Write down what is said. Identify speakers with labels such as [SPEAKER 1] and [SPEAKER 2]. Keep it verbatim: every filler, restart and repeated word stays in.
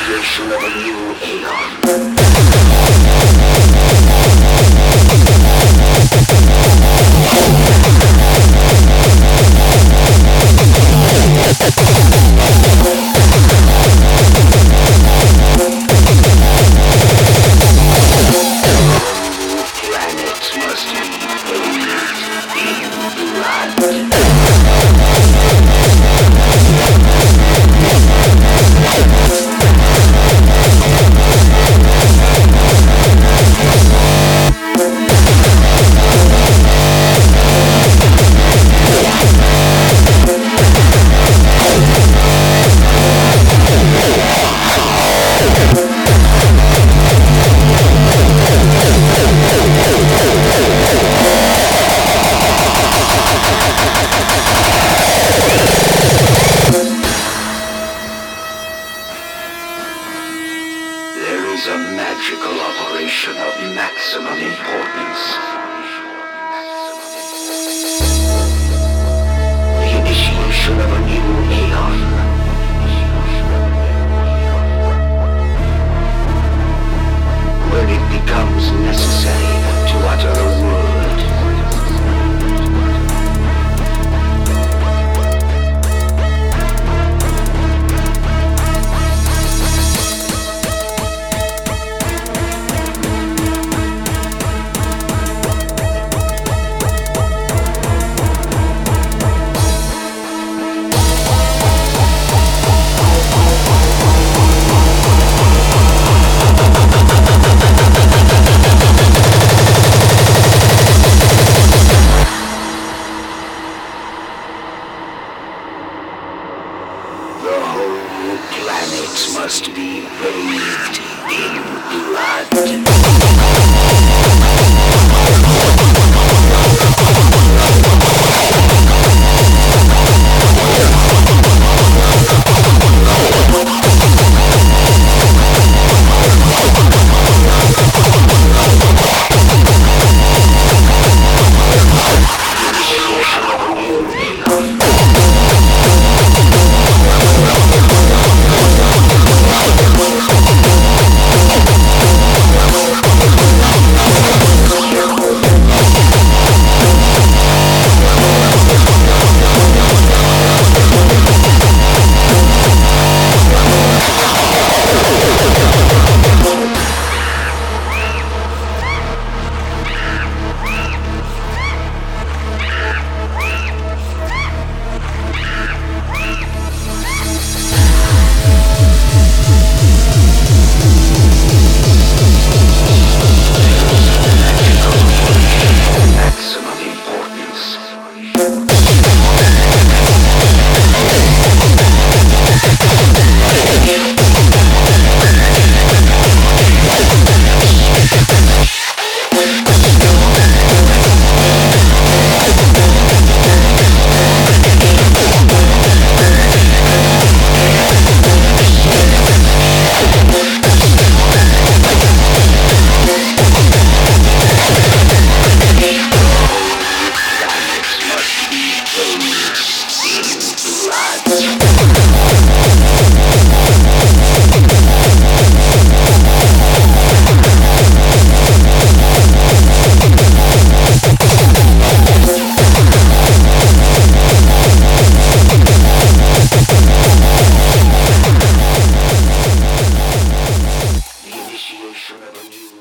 [SPEAKER 1] initiation of a new aeon. Planets must be bathed in blood. Is a magical operation of maximum importance. The initiation of a new aeon. When it becomes necessary to utter a word. Planets must be bathed in blood. Initiation of a new